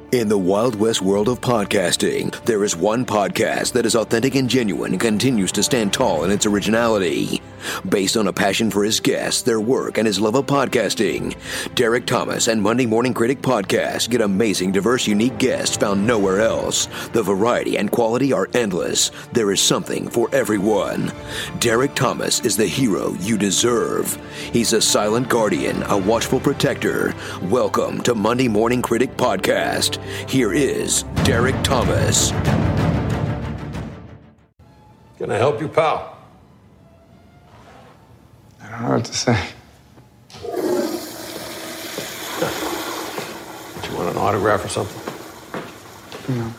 In the Wild West world of podcasting, there is one podcast that is authentic and genuine and continues to stand tall in its originality. Based on a passion for his guests, their work, and his love of podcasting, Derek Thomas and Monday Morning Critic Podcast get amazing, diverse, unique guests found nowhere else. The variety and quality are endless. There is something for everyone. Derek Thomas is the hero you deserve. He's a silent guardian, a watchful protector. Welcome to Monday Morning Critic Podcast. Here is Derek Thomas. Can I help you, pal? I don't know what to say. Do you want an autograph or something? No.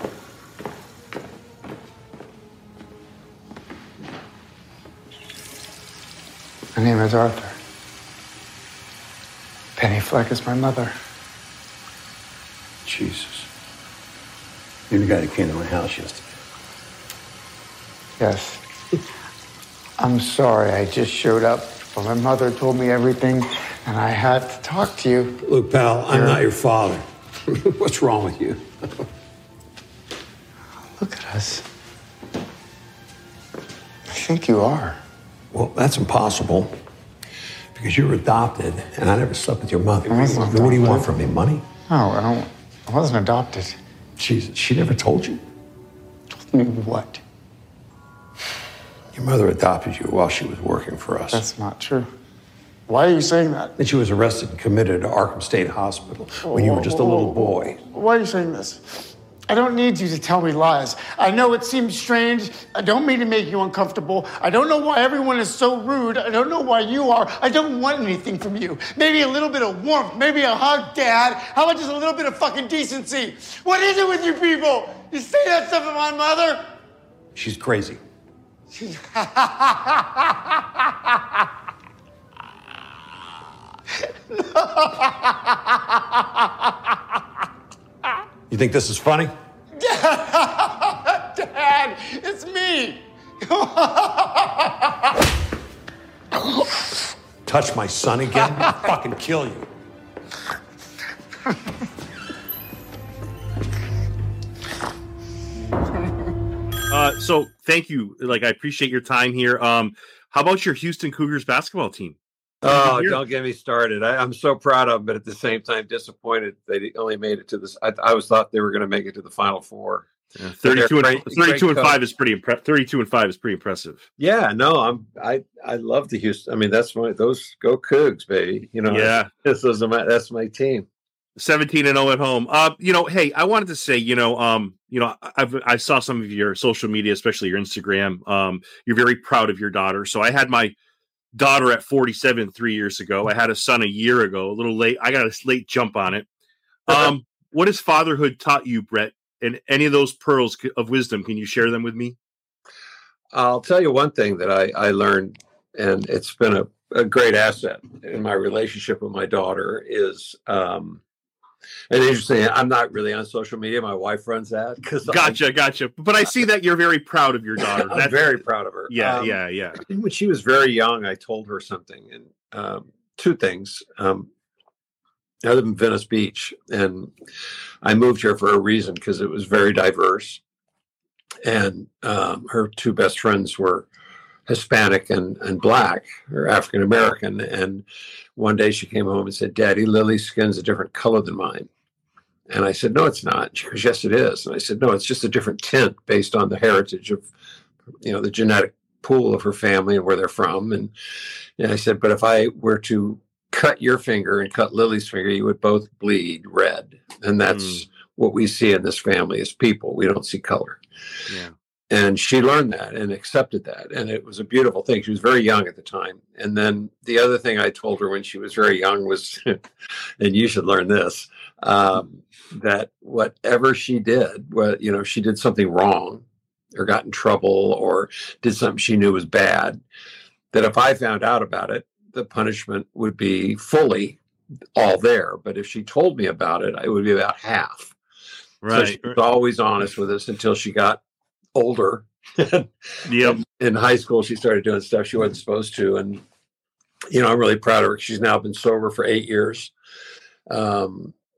My name is Arthur. Penny Fleck is my mother. Jesus. You're the guy that came to my house yesterday. Yes. I'm sorry, I just showed up, but my mother told me everything, and I had to talk to you. Look, pal, I'm not your father. What's wrong with you? Look at us. I think you are. Well, that's impossible. Because you were adopted, and I never slept with your mother. What do you want from me, money? No, I wasn't adopted. Jesus, she never told you? Told me what? Your mother adopted you while she was working for us. That's not true. Why are you saying that? And she was arrested and committed to Arkham State Hospital when you were just a little boy. Why are you saying this? I don't need you to tell me lies. I know it seems strange. I don't mean to make you uncomfortable. I don't know why everyone is so rude. I don't know why you are. I don't want anything from you. Maybe a little bit of warmth. Maybe a hug, Dad. How about just a little bit of fucking decency? What is it with you people? You say that stuff to my mother? She's crazy. You think this is funny? Dad, it's me. Touch my son again, I'll fucking kill you. So thank you. I appreciate your time here. How about your Houston Cougars basketball team? Oh, don't get me started. I'm so proud of them, but at the same time disappointed they only made it to this. I always thought they were going to make it to the Final Four. Yeah, 32 and 5 is pretty impressive. 32 and 5 is pretty impressive. Yeah, no, I love the Houston. I mean, those go Cougs, baby. You know, yeah, that's my team. 17 and 0 at home. Hey, I wanted to say, I saw some of your social media, especially your Instagram. You're very proud of your daughter. So I had my daughter at 47 3 years ago. I had a son a year ago, a little late. I got a late jump on it. What has fatherhood taught you, Brett? And any of those pearls of wisdom, can you share them with me? I'll tell you one thing that I learned, and it's been a great asset in my relationship with my daughter is, and interesting, I'm not really on social media. My wife runs that. Gotcha. But I see that you're very proud of your daughter. I'm very proud of her. Yeah. When she was very young, I told her something, and two things. I live in Venice Beach, and I moved here for a reason because it was very diverse. And her two best friends were Hispanic and Black, or African American. And one day she came home and said, "Daddy, Lily's skin's a different color than mine." And I said, "No, it's not." She goes, "Yes, it is." And I said, "No, it's just a different tint based on the heritage of, the genetic pool of her family and where they're from." And I said, "But if I were to cut your finger and cut Lily's finger, you would both bleed red." And that's what we see in this family as people. We don't see color. Yeah. And she learned that and accepted that. And it was a beautiful thing. She was very young at the time. And then the other thing I told her when she was very young was, and you should learn this, that whatever she did, she did something wrong or got in trouble or did something she knew was bad, that if I found out about it, the punishment would be fully all there. But if she told me about it, it would be about half. Right. So she was always honest with us until she got older. Yep. In high school, she started doing stuff she wasn't supposed to. And, I'm really proud of her. She's now been sober for 8 years.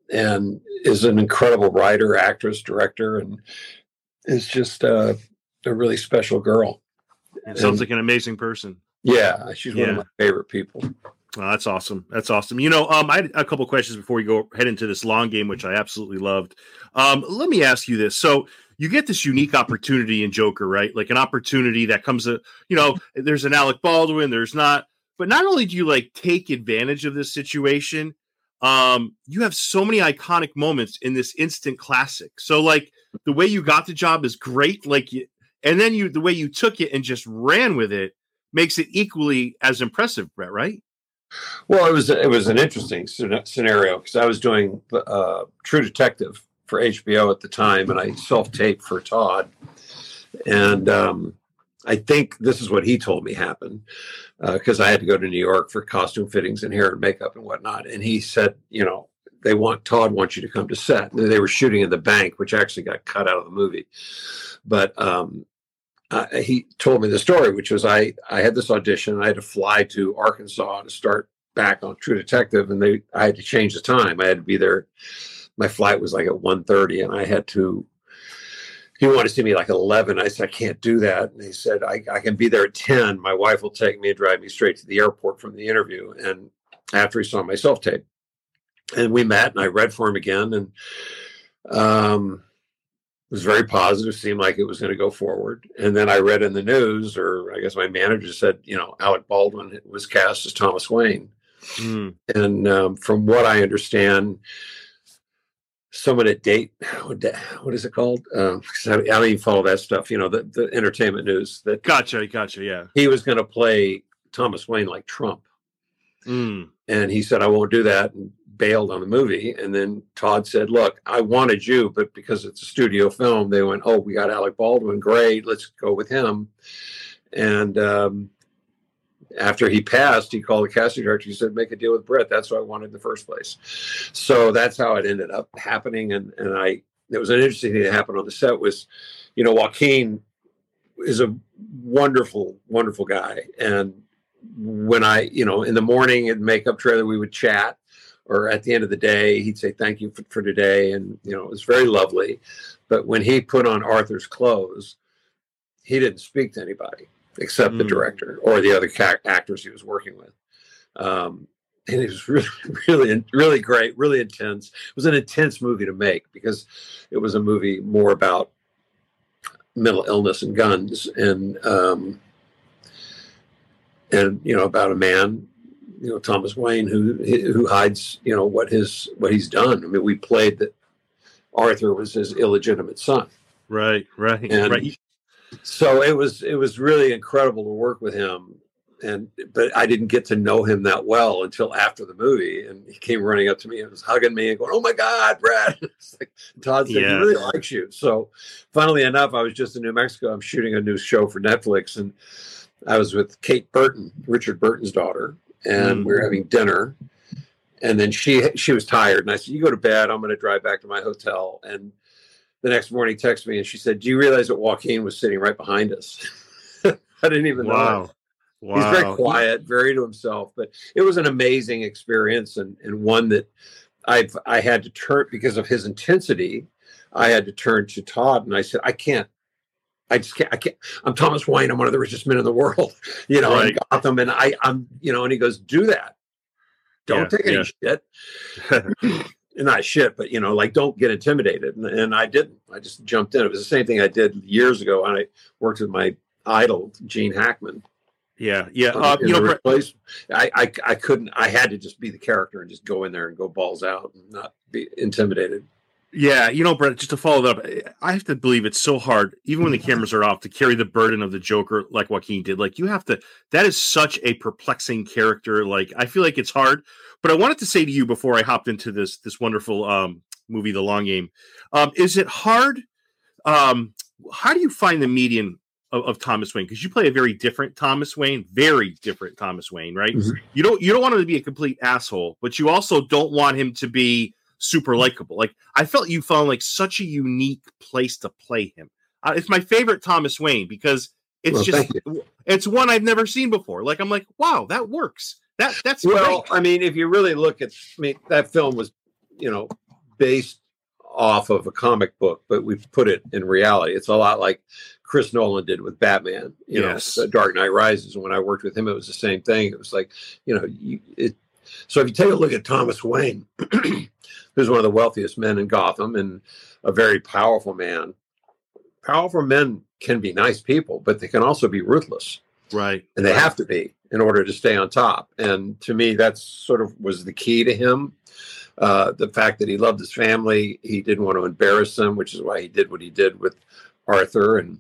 and is an incredible writer, actress, director, and is just a really special girl. It sounds like an amazing person. Yeah, she's one of my favorite people. Oh, that's awesome. That's awesome. You know, I had a couple questions before we go head into this long game, which I absolutely loved. Let me ask you this. So you get this unique opportunity in Joker, right? Like an opportunity that comes, there's an Alec Baldwin, there's not. But not only do you like take advantage of this situation, you have so many iconic moments in this instant classic. So like the way you got the job is great. And then the way you took it and just ran with it makes it equally as impressive, Brett, right? Well, it was an interesting scenario because I was doing True Detective for HBO at the time, and I self-taped for Todd. And I think this is what he told me happened because I had to go to New York for costume fittings and hair and makeup and whatnot. And he said, Todd wants you to come to set. They were shooting in the bank, which actually got cut out of the movie. But he told me the story, which was I had this audition. I had to fly to Arkansas to start back on True Detective, and I had to change the time. I had to be there. My flight was like at 1:30, and I had to. He wanted to see me like at 11. I said I can't do that, and he said I can be there at 10. My wife will take me and drive me straight to the airport from the interview. And after he saw my self tape, and we met, and I read for him again, and it was very positive, seemed like it was going to go forward. And then I read in the news, or I guess my manager said, Alec Baldwin was cast as Thomas Wayne. Mm. And from what I understand, someone at Date, what is it called? I don't even follow that stuff, the entertainment news. Gotcha, yeah. He was going to play Thomas Wayne like Trump. Mm. And he said, I won't do that, and bailed on the movie. And then Todd said, look, I wanted you, but because it's a studio film, they went, oh, we got Alec Baldwin, great, let's go with him. And after he passed, he called the casting director. He said, make a deal with Brett. That's what I wanted in the first place. So that's how it ended up happening. And it was an interesting thing that happened on the set was, Joaquin is a wonderful, wonderful guy. And when in the morning at makeup trailer, we would chat, or at the end of the day, he'd say, thank you for today. And, it was very lovely. But when he put on Arthur's clothes, he didn't speak to anybody except the director or the other actors he was working with. And it was really, really, really great, really intense. It was an intense movie to make because it was a movie more about mental illness and guns and about a man, Thomas Wayne, who hides, what he's done. I mean, we played that Arthur was his illegitimate son. Right. And so it was really incredible to work with him. But I didn't get to know him that well until after the movie. And he came running up to me and was hugging me and going, oh my God, Brad. Todd said, he really likes you. So funnily enough, I was just in New Mexico. I'm shooting a new show for Netflix, and I was with Kate Burton, Richard Burton's daughter, and we were having dinner. And then she was tired, and I said, you go to bed, I'm going to drive back to my hotel. And the next morning texted me and she said, do you realize that Joaquin was sitting right behind us? I didn't even know. Wow. He's very quiet, very to himself, but it was an amazing experience and one that I had to turn, because of his intensity, I had to turn to Todd and I said, I can't. I'm Thomas Wayne. I'm one of the richest men in the world, right. In Gotham. And I'm, and he goes, do that. Don't take any shit. Not shit, but don't get intimidated. And I didn't. I just jumped in. It was the same thing I did years ago. And I worked with my idol, Gene Hackman. Yeah. I couldn't. I had to just be the character and just go in there and go balls out and not be intimidated. Yeah, Brett, just to follow that up, I have to believe it's so hard, even when the cameras are off, to carry the burden of the Joker like Joaquin did. Like, you have to, that is such a perplexing character. Like, I feel like it's hard. But I wanted to say to you before I hopped into this wonderful movie, The Long Game, is it hard? How do you find the median of Thomas Wayne? Because you play a very different Thomas Wayne, right? Mm-hmm. You don't want him to be a complete asshole, but you also don't want him to be super likable. Like, I felt you found like such a unique place to play him. It's my favorite Thomas Wayne because it's one I've never seen before. Like, I'm like, wow, that works. That's well, great. I mean, if you really look at that film was, based off of a comic book, but we've put it in reality. It's a lot like Chris Nolan did with Batman, Dark Knight Rises. And when I worked with him, it was the same thing. It was like, so if you take a look at Thomas Wayne, who's one of the wealthiest men in Gotham and a very powerful man, powerful men can be nice people, but they can also be ruthless. Right. And they have to be in order to stay on top. And to me, that's sort of was the key to him. The fact that he loved his family, he didn't want to embarrass them, which is why he did what he did with Arthur. And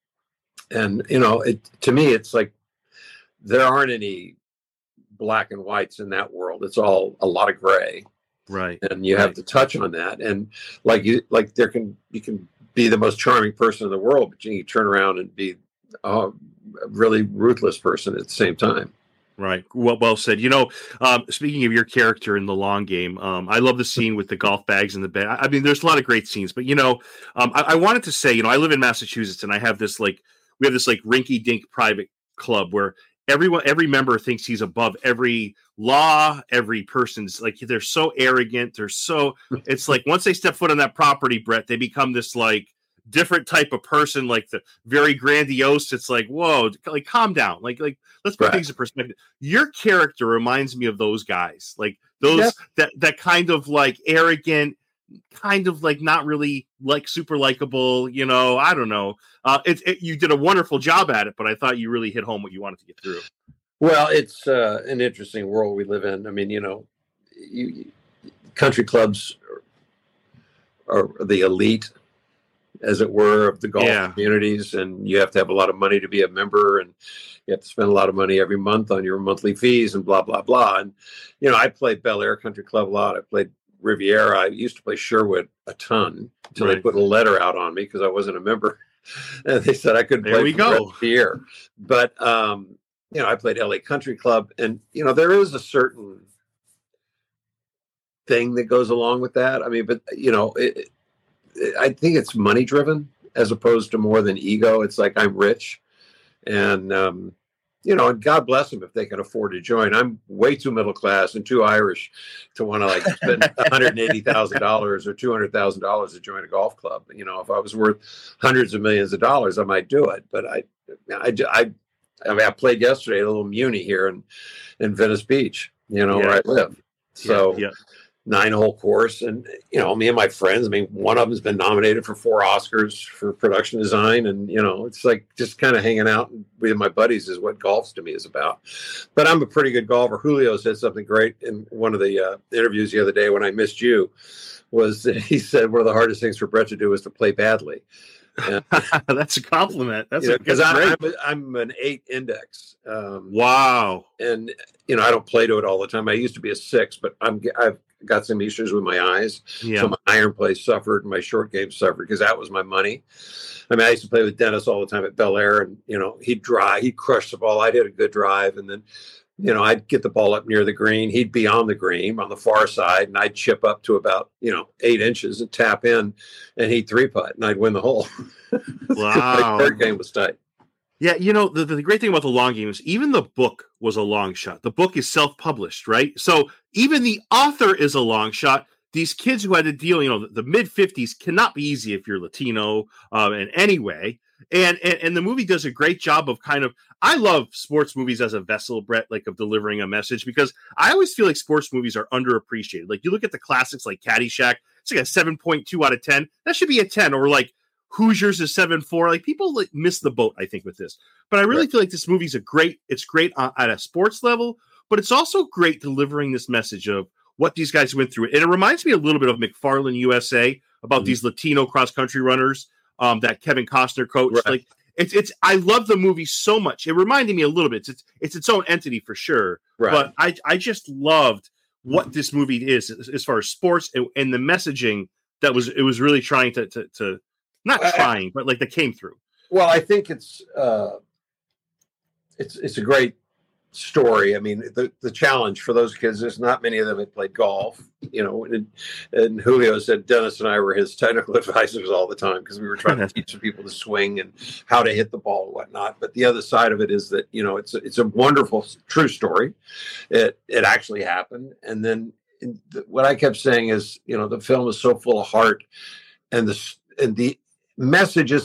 to me, it's like there aren't any black and whites in that world. It's all a lot of gray. Right. And you have to touch on that. And you can be the most charming person in the world, but you turn around and be a really ruthless person at the same time. Right. Well said. Speaking of your character in The Long Game, I love the scene with the golf bags in the bed. I mean, there's a lot of great scenes, but I wanted to say, I live in Massachusetts, and I have this we have this rinky-dink private club where every member thinks he's above every law. Every person's they're so arrogant. It's like once they step foot on that property, Brett, they become this different type of person, the very grandiose. It's like, whoa, calm down. Let's put things in perspective. Your character reminds me of those guys, that kind of arrogant, kind of not really super likable. I don't know. You did a wonderful job at it, but I thought you really hit home what you wanted to get through. Well, it's an interesting world we live in. I mean, country clubs are the elite, as it were, of the golf communities, and you have to have a lot of money to be a member, and you have to spend a lot of money every month on your monthly fees and blah, blah, blah. And, I played Bel Air Country Club a lot. I played Riviera. I used to play Sherwood a ton until they put a letter out on me because I wasn't a member. And they said I couldn't play for the rest of the year. But, I played LA Country Club, and, there is a certain thing that goes along with that. I mean, but, I think it's money driven as opposed to more than ego. It's like I'm rich, and and God bless them if they can afford to join. I'm way too middle class and too Irish to want to spend $180,000 or $200,000 to join a golf club. If I was worth hundreds of millions of dollars, I might do it. But I played yesterday at a little Muni here in Venice Beach, where I live. So. Yeah. 9-hole course, and me and my friends, I mean, one of them's been nominated for 4 Oscars for production design, and it's like just kind of hanging out with my buddies is what golf to me is about. But I'm a pretty good golfer. Julio said something great in one of the interviews the other day when I missed you, was that he said one of the hardest things for Brett to do is to play badly. That's a compliment. Because I'm an 8 index. Wow. And I don't play to it all the time. I used to be a 6, but I've got some issues with my eyes. Yeah. So my iron play suffered and my short game suffered because that was my money. I mean, I used to play with Dennis all the time at Bel Air, and he'd crush the ball. I'd hit a good drive, and then I'd get the ball up near the green. He'd be on the green on the far side, and I'd chip up to about 8 inches and tap in, and he'd 3-putt, and I'd win the hole. Wow. My third game was tight. Yeah, the great thing about The Long Game is even the book was a long shot. The book is self-published, right? So even the author is a long shot. These kids who had to deal, the mid-50s cannot be easy if you're Latino in any way. And the movie does a great job of I love sports movies as a vessel, Brett, of delivering a message, because I always feel like sports movies are underappreciated. You look at the classics like Caddyshack, it's like a 7.2 out of 10. That should be a 10, or Hoosiers is 7.4. People miss the boat, I think, with this. But I really feel like this movie's it's great at a sports level, but it's also great delivering this message of what these guys went through. And it reminds me a little bit of McFarland USA about these Latino cross-country runners that Kevin Costner coached. Right. I love the movie so much. It reminded me a little bit. It's its own entity for sure. Right. But I just loved what this movie is as far as sports and the messaging it was really trying to not trying, but that came through. Well, I think it's a great story. I mean, the challenge for those kids is not many of them had played golf, and Julio said Dennis and I were his technical advisors all the time because we were trying to teach people to swing and how to hit the ball and whatnot. But the other side of it is that, it's a wonderful, true story. It actually happened. And then, what I kept saying is, the film is so full of heart, and the messages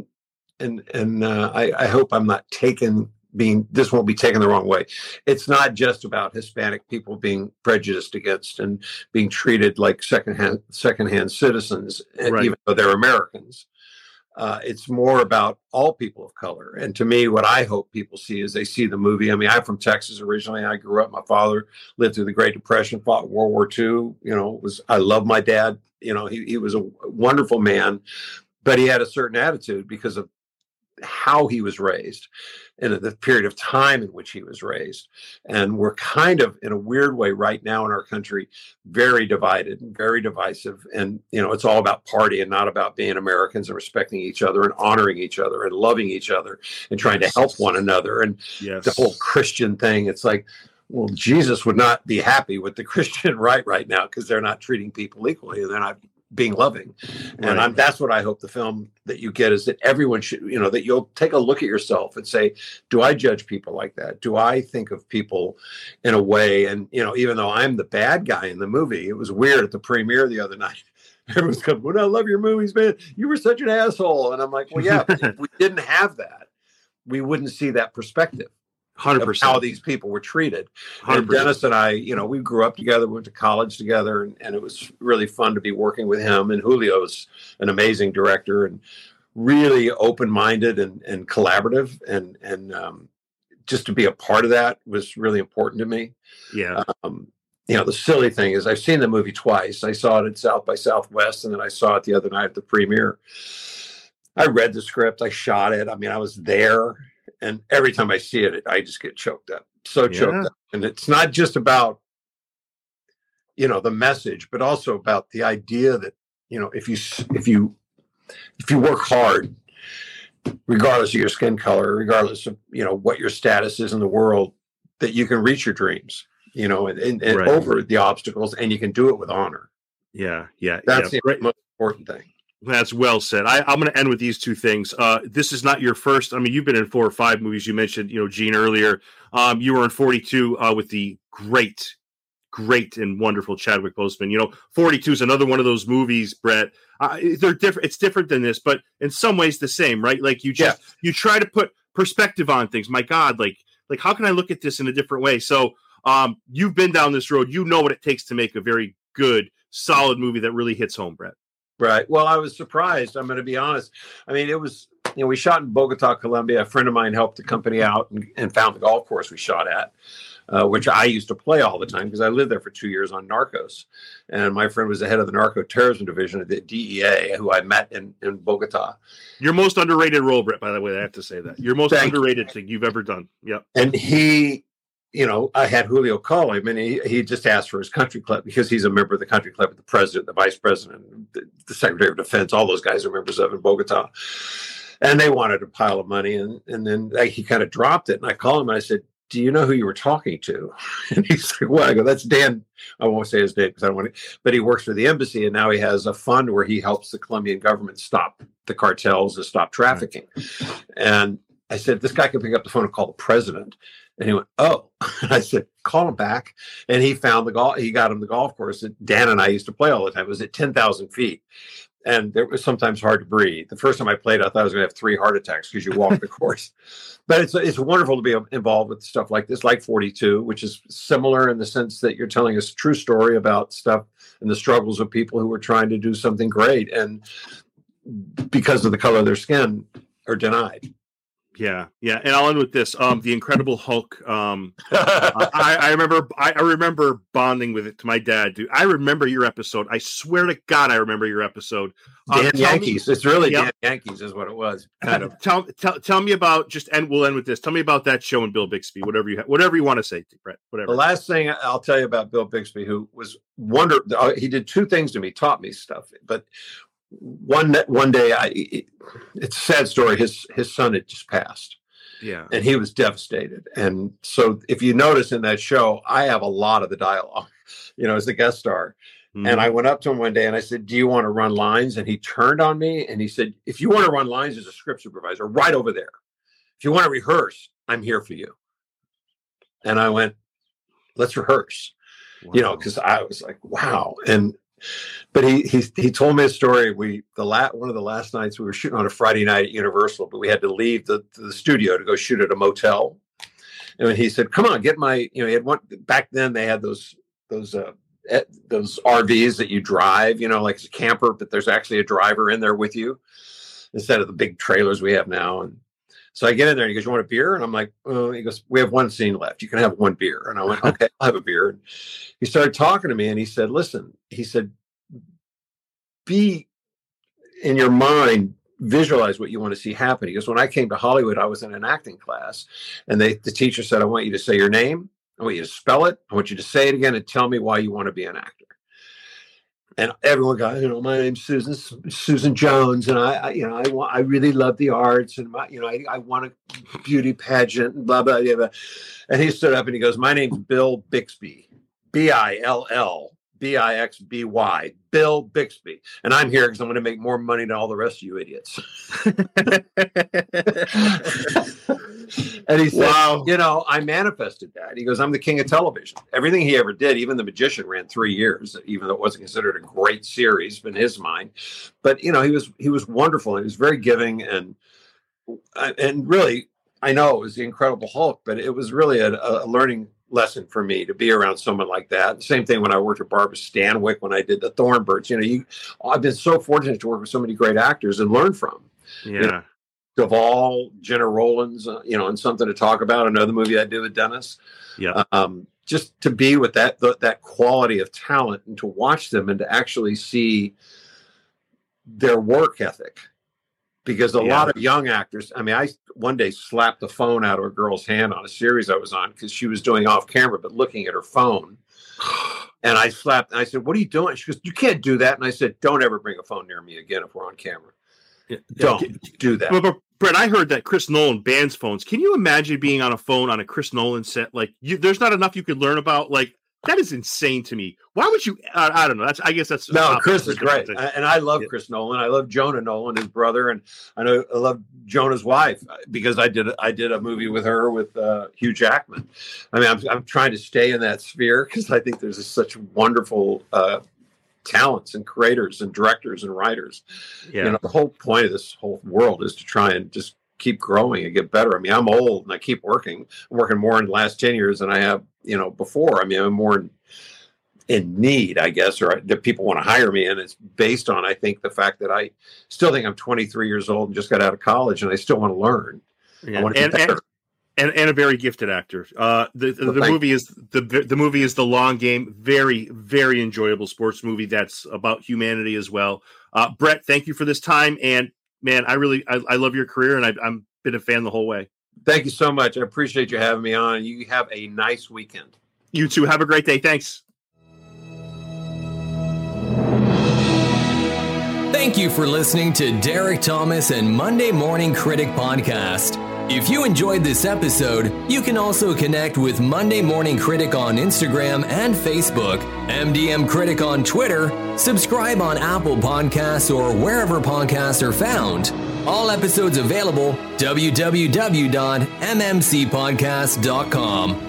and I hope I'm not this won't be taken the wrong way. It's not just about Hispanic people being prejudiced against and being treated like secondhand citizens, Right. even though they're Americans. It's more about all people of color. And to me, what I hope people see is they see the movie. I mean, I'm from Texas originally. I grew up. My father lived through the Great Depression, fought World War II. I love my dad. He was a wonderful man, but he had a certain attitude because of how he was raised and the period of time in which he was raised. And we're kind of, in a weird way right now in our country, very divided and very divisive. And, it's all about party and not about being Americans and respecting each other and honoring each other and loving each other and trying to help one another. And the whole Christian thing, it's like, well, Jesus would not be happy with the Christian right now, because they're not treating people equally and they're not being loving. And that's what I hope the film that you get is that everyone should, that you'll take a look at yourself and say, do I judge people like that? Do I think of people in a way? And, even though I'm the bad guy in the movie, it was weird at the premiere the other night. Everyone's coming, well, I love your movies, man. You were such an asshole. And I'm like, well, yeah, but if we didn't have that, we wouldn't see that perspective. 100%. How these people were treated. 100%. And Dennis and I, we grew up together, went to college together, and it was really fun to be working with him. And Julio's an amazing director and really open-minded and collaborative. And just to be a part of that was really important to me. Yeah. The silly thing is I've seen the movie twice. I saw it at South by Southwest, and then I saw it the other night at the premiere. I read the script. I shot it. I mean, I was there. And every time I see it, I just get choked up, choked up. And it's not just about, the message, but also about the idea that, if you work hard, regardless of your skin color, regardless of, what your status is in the world, that you can reach your dreams, and over the obstacles, and you can do it with honor. Yeah. That's the most important thing. That's well said. I'm going to end with these two things. This is not your first. I mean, you've been in 4 or 5 movies. You mentioned, Gene earlier. You were in 42 with the great and wonderful Chadwick Boseman. 42 is another one of those movies, Brett. They're different. It's different than this, but in some ways the same, right? Like you try to put perspective on things. My God, like how can I look at this in a different way? So you've been down this road. You know what it takes to make a very good, solid movie that really hits home, Brett. Right. Well, I was surprised. I'm going to be honest. I mean, it was, we shot in Bogota, Colombia. A friend of mine helped the company out and found the golf course we shot at, which I used to play all the time because I lived there for 2 years on Narcos. And my friend was the head of the narco terrorism division at the DEA, who I met in Bogota. Your most underrated role, Brett, by the way, I have to say that. Your most underrated thing you've ever done. Yep. And he, I had Julio call him, and he just asked for his country club because he's a member of the country club, the president, the vice president, the secretary of defense, all those guys are members of in Bogota. And they wanted a pile of money. And then he kind of dropped it. And I called him and I said, do you know who you were talking to? And he's like, what? I go, that's Dan. I won't say his name because I don't want to, but he works for the embassy. And now he has a fund where he helps the Colombian government stop the cartels and stop trafficking. Right. And I said, this guy can pick up the phone and call the president. And he went, oh. And I said, call him back. And he found he got him the golf course that Dan and I used to play all the time. It was at 10,000 feet. And it was sometimes hard to breathe. The first time I played, I thought I was going to have 3 heart attacks because you walk the course. But it's wonderful to be involved with stuff like this, like 42, which is similar in the sense that you're telling us a true story about stuff and the struggles of people who are trying to do something great. And because of the color of their skin are denied. Yeah. And I'll end with this. The Incredible Hulk. I remember bonding with it to my dad, dude. I remember your episode. I swear to God, I remember your episode. Dan Yankees. It's really Dan Yankees is what it was. Kind of. Tell me about we'll end with this. Tell me about that show and Bill Bixby. Whatever you want to say, Brett. Whatever. The last thing I'll tell you about Bill Bixby, who was wonderful. He did 2 things to me, taught me stuff, but. One day, it's a sad story. His son had just passed, and he was devastated. And so, if you notice in that show, I have a lot of the dialogue, as the guest star. Mm-hmm. And I went up to him one day and I said, "Do you want to run lines?" And he turned on me and he said, "If you want to run lines as a script supervisor, right over there. If you want to rehearse, I'm here for you." And I went, "Let's rehearse." Wow. You know, because I was like, wow. But he told me a story. One of the last nights we were shooting on a Friday night at Universal, but we had to leave the studio to go shoot at a motel. And he said, "Come on, get my." You know, he had one back then. They had those RVs that you drive. You know, like it's a camper, but there's actually a driver in there with you instead of the big trailers we have now. And so I get in there and he goes, "You want a beer?" And I'm like, "Oh," he goes, "We have one scene left. You can have one beer." And I went, "Okay, I'll have a beer." And he started talking to me and he said, "Listen," he said, "be in your mind, visualize what you want to see happen." He goes, "When I came to Hollywood, I was in an acting class and the teacher said, I want you to say your name. I want you to spell it. I want you to say it again and tell me why you want to be an actor." And everyone got, "My name's Susan Jones, and I really love the arts, and I want a beauty pageant, and blah blah blah." And he stood up and he goes, "My name's Bill Bixby, Bill Bixby, Bill Bixby, and I'm here because I'm going to make more money than all the rest of you idiots." And he said, "Wow, I manifested that." He goes, "I'm the king of television. Everything he ever did, even The Magician, ran 3 years, even though it wasn't considered a great series in his mind. But he was wonderful. And he was very giving, and really, I know it was the Incredible Hulk, but it was really a learning lesson for me to be around someone like that. Same thing when I worked with Barbara Stanwyck when I did the Thornbirds. I've been so fortunate to work with so many great actors and learn from. Yeah. Duvall, Jenna Rollins, and something to talk about. Another movie I did with Dennis. Yeah. Just to be with that quality of talent and to watch them and to actually see their work ethic. Because a lot of young actors, I one day slapped the phone out of a girl's hand on a series I was on because she was doing off camera, but looking at her phone. And I slapped, and I said, "What are you doing?" She goes, "You can't do that." And I said, "Don't ever bring a phone near me again if we're on camera. Don't do that." But Brett, I heard that Chris Nolan bans phones. Can you imagine being on a phone on a Chris Nolan set? Like, there's not enough you could learn about. Like, that is insane to me. Why would you? I don't know. I guess that's no. Chris is great, and I love Chris Nolan. I love Jonah Nolan, his brother, and I love Jonah's wife because I did a movie with her with Hugh Jackman. I'm trying to stay in that sphere because I think there's such wonderful talents and creators and directors and writers. The whole point of this whole world is to try and just keep growing and get better. I'm old and I keep working. I'm working more in the last 10 years than I have, before. I'm more in need, I guess, or that people want to hire me. And it's based on, I think, the fact that I still think I'm 23 years old and just got out of college and I still want to learn. Yeah. I want to be better. And a very gifted actor. The movie is The Long Game. Very, very enjoyable sports movie that's about humanity as well. Brett, thank you for this time. And man, I love your career, and I've been a fan the whole way. Thank you so much. I appreciate you having me on. You have a nice weekend. You too. Have a great day. Thanks. Thank you for listening to Derek Thomas and Monday Morning Critic Podcast. If you enjoyed this episode, you can also connect with Monday Morning Critic on Instagram and Facebook, MDM Critic on Twitter, subscribe on Apple Podcasts or wherever podcasts are found. All episodes available, www.mmcpodcast.com.